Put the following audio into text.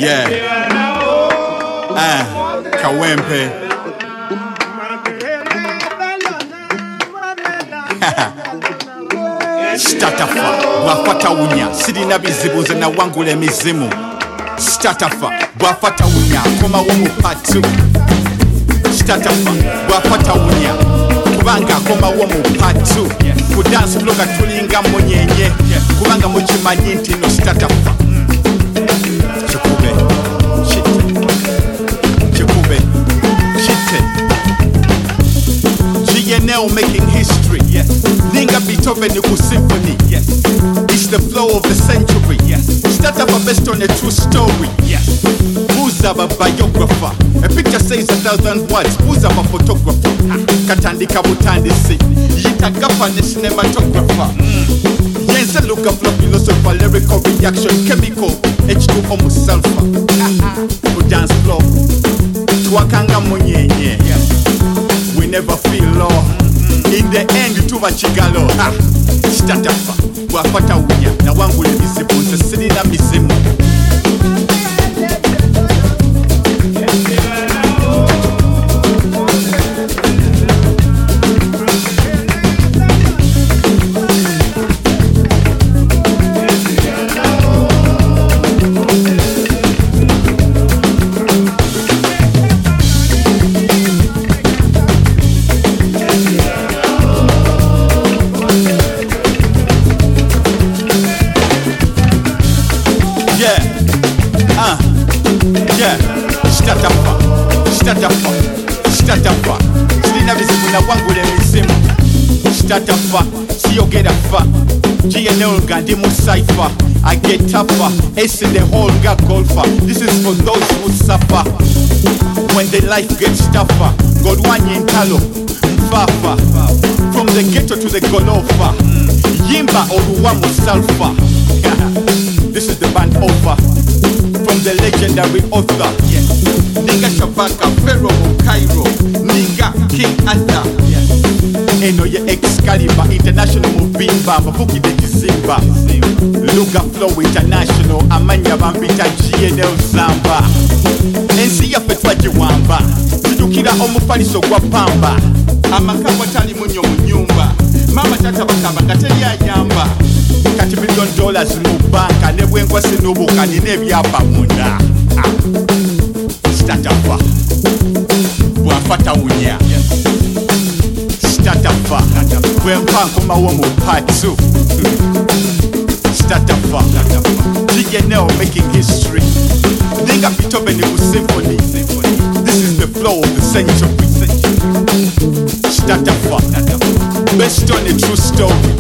Yeah. Kawempe. Statafa, bwafata unya. Sirina bizibu ze na wangule mizimu. Statafa, bwafata unya. Koma womu patu. Statafa, bwafata unya. Kubanga koma womu patu. Ku dance bloga tulinga munyenye. Kubanga muchimanyi nti no statafa. Chikube, chite. Chikube, chite. GNL making history. Yes. Ninga Beethoven Nuku Symphony. Yes. It's the flow of the century. Yes. Statafa based on a true story. Yes. Who's a biographer? A picture says 1,000 words. Who's a photographer? Katandika butandisi. Yitagapa ne cinematographer. Yense look up philosopher, lyrical reaction, chemical, H2O sulfur. Who dance floor. Tuakanga munyenye. We never feel low. In the end tuba chigalo. Statafa, bwafata unya. Na wangule mizimu, nse sirina mizimu. Statafa, sirina bizibu na wangule mizimu. Statafa, siyogera fa. GNL gandi mu cypher. I get tougher, ace in the hole ga golfer. This is for those who suffer when their life gets tougher. God wanye ntalo, mfafa. From the ghetto to the golofa. Yimba oruwamu sulfur. This is the band over. From the legendary author. Yes. Ninga Shabaka, Pharaoh, Cairo. Ninga King Arthur. Yes. Eno ye Excalibur, International Mubimba, Mafuki de Kizimba. Luga Flow International, Amanya Bambita GNL Zamba. Ensi ya Petwa Jiwamba. Tidukira omufaliso gwa pamba. Amakabwa tali munyo munyumba. Mama tata bakaba kateli ayamba. Kati $1,000,000 mu banka ne bwengwa sinubuka nina ebyapa munda. Statafa, bwafata unya. Statafa, bwempa nkomawo mu part 2. Statafa, GNL making history. Ninga Beethoven Nuku Symphony. This is the flow of the century. Statafa, based on a true story.